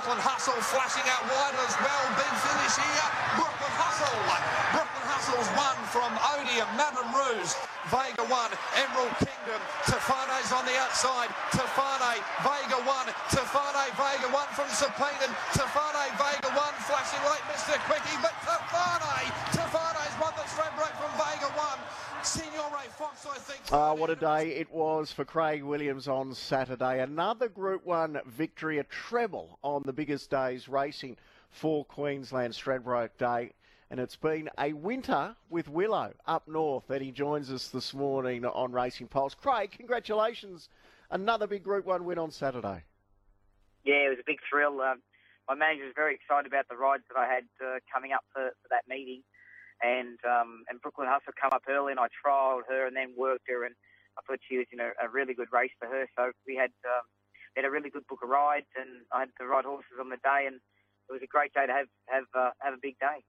Brooklyn Hustle flashing out wide as well. Big finish here. Brooklyn Hustle. Brooklyn Hustle's won from Odium, Madame Rouge. Vega 1, Emerald Kingdom. Tafane's on the outside. Tafane, Vega 1. Tafane, Vega 1 from Sapeden. Tafane, Vega 1 flashing like Mr. Quickie, but Tafane's won the straight break from Vega 1. Signore Fox, I think. What a day it was for Craig Williams on Saturday. Another Group 1 victory, a treble on the biggest days racing for Queensland Stradbroke Day. And it's been a winter with Willow up north that he joins us this morning on Racing Pulse. Craig, congratulations. Another big Group 1 win on Saturday. Yeah, it was a big thrill. My manager was very excited about the rides that I had coming up for that meeting. And Brooklyn Hustle come up early, and I trialled her and then worked her, and I thought she was a really good race for her. So we had a really good book of rides, and I had the right horses on the day, and it was a great day to have a big day.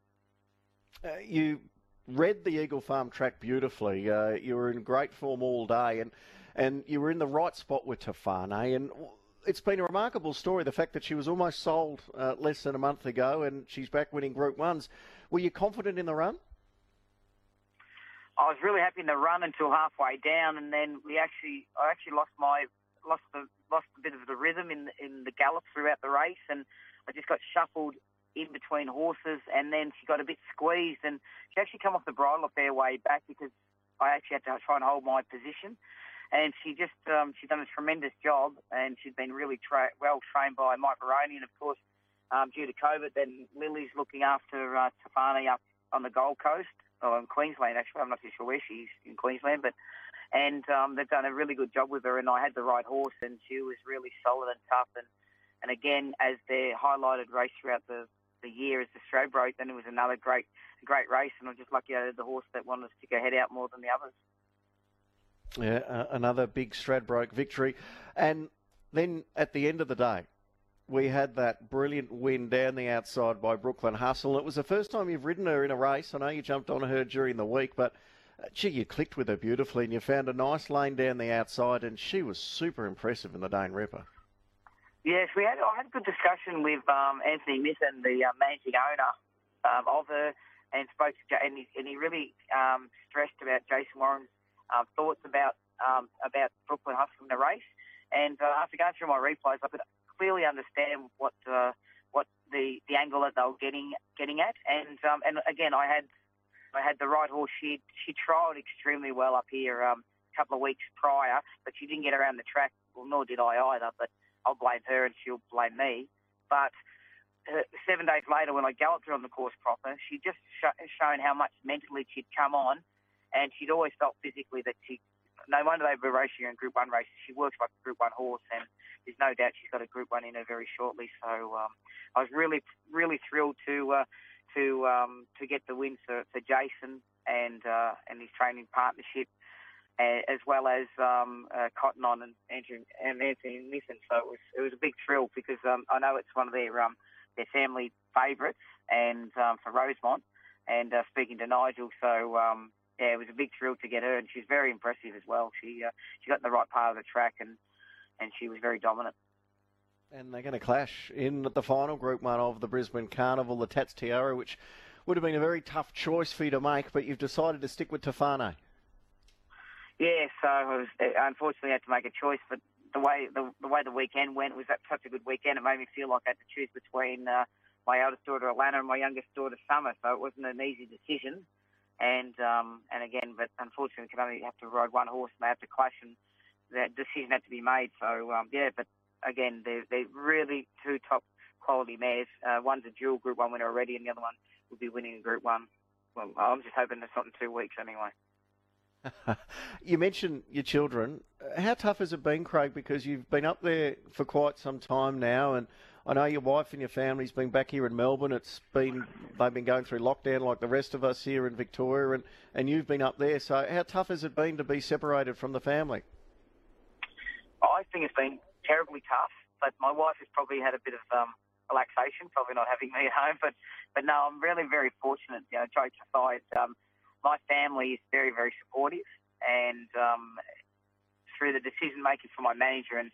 You read the Eagle Farm track beautifully. You were in great form all day, and you were in the right spot with Tafane. And it's been a remarkable story, the fact that she was almost sold less than a month ago, and she's back winning Group 1s. Were you confident in the run? I was really happy in the run until halfway down, and then I actually lost a bit of the rhythm in the gallop throughout the race, and I just got shuffled in between horses, and then she got a bit squeezed, and she actually come off the bridle a fair way back because I actually had to try and hold my position. And she just she's done a tremendous job, and she's been really well trained by Mike Baroni, and of course, due to COVID, then Lily's looking after Tafane up on the Gold Coast, or in Queensland actually. I'm not too sure where she's in Queensland, but they've done a really good job with her, and I had the right horse, and she was really solid and tough, and again, as their highlighted race throughout the year as the Stradbroke, then it was another great race, and I'm just lucky I had the horse that wanted to stick her head out more than the others. Yeah, another big Stradbroke victory. And then at the end of the day, we had that brilliant win down the outside by Brooklyn Hustle. It was the first time you've ridden her in a race. I know you jumped on her during the week, but gee, you clicked with her beautifully, and you found a nice lane down the outside, and she was super impressive in the Dane Ripper. Yes, I had a good discussion with Anthony Mithen, the managing owner of her, and spoke to and he really stressed about Jason Warren's thoughts about Brooklyn Hustle in the race. And after going through my replays, I could clearly understand what the angle that they were getting at. And again, I had the right horse. She trialled extremely well up here a couple of weeks prior, but she didn't get around the track. Well, nor did I either. But I'll blame her and she'll blame me. But 7 days later, when I galloped her on the course proper, she just shown how much mentally she'd come on, and she'd always felt physically that no wonder they were racing her in Group 1 races. She works like a Group 1 horse, and there's no doubt she's got a Group 1 in her very shortly. So I was really, really thrilled to get the win for Jason and his training partnership, as well as Cotton On and Anthony Mithen. So it was a big thrill because I know it's one of their family favourites, and for Rosemont. And speaking to Nigel, so it was a big thrill to get her, and she's very impressive as well. She got in the right part of the track, and she was very dominant. And they're going to clash in the final Group 1 of the Brisbane Carnival, the Tats Tiara, which would have been a very tough choice for you to make, but you've decided to stick with Tafane. Yeah, so unfortunately I had to make a choice, but the way the weekend went was such a good weekend. It made me feel like I had to choose between my eldest daughter Alana and my youngest daughter Summer, so it wasn't an easy decision. And again, but unfortunately, we could only have to ride one horse, and they have to clash, and that decision had to be made. So but again, they're really two top quality mares. One's a dual Group 1 winner already, and the other one will be winning a Group 1. Well, I'm just hoping it's not in 2 weeks anyway. You mentioned your children. How tough has it been, Craig? Because you've been up there for quite some time now, and I know your wife and your family's been back here in Melbourne. They've been going through lockdown like the rest of us here in Victoria, and you've been up there. So how tough has it been to be separated from the family? I think it's been terribly tough, but my wife has probably had a bit of relaxation, probably not having me at home. But no, I'm really very fortunate. Jokes aside, my family is very, very supportive, and through the decision making for my manager, and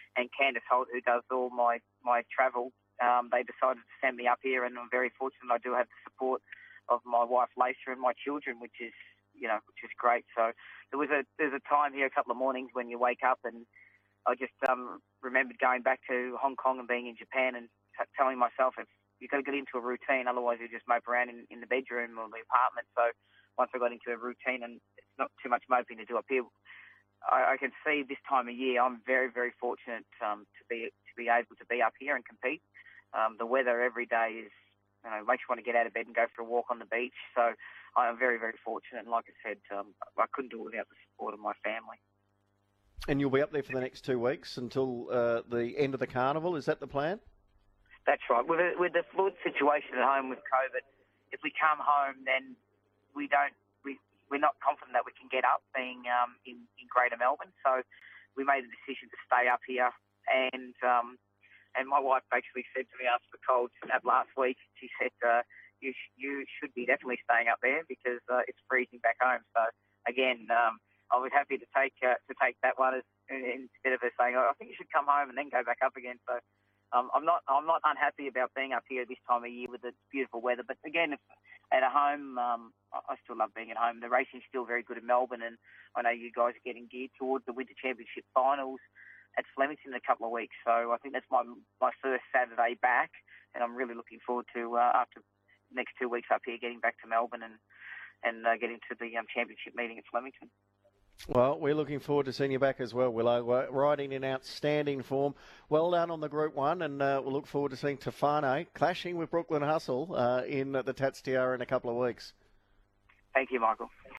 and Candice Holt, who does all my travel, they decided to send me up here, and I'm very fortunate. I do have the support of my wife Lisa and my children, which is great. So there's a time here, a couple of mornings when you wake up, and I just remembered going back to Hong Kong and being in Japan and telling myself, if you've got to get into a routine, otherwise you just mope around in the bedroom or the apartment. So once I got into a routine, and it's not too much moping to do up here, I can see this time of year I'm very, very fortunate to be able to be up here and compete. The weather every day is, makes you want to get out of bed and go for a walk on the beach. So I'm very, very fortunate. And like I said, I couldn't do it without the support of my family. And you'll be up there for the next 2 weeks until the end of the carnival. Is that the plan? That's right. With the fluid situation at home with COVID, if we come home, then we're not confident that we can get up being in Greater Melbourne. So we made the decision to stay up here. And my wife actually said to me after the cold snap last week, she said, you should be definitely staying up there because it's freezing back home. So again, I was happy to take that one instead of her saying, I think you should come home and then go back up again. So I'm not unhappy about being up here this time of year with the beautiful weather. But again, at home, I still love being at home. The racing's still very good in Melbourne, and I know you guys are getting geared towards the Winter Championship finals at Flemington in a couple of weeks. So I think that's my first Saturday back, and I'm really looking forward to after the next 2 weeks up here, getting back to Melbourne and getting to the championship meeting at Flemington. Well, we're looking forward to seeing you back as well, Willow. Riding in outstanding form. Well done on the Group 1, and we'll look forward to seeing Tofane clashing with Brooklyn Hustle in the Tats Tiara in a couple of weeks. Thank you, Michael.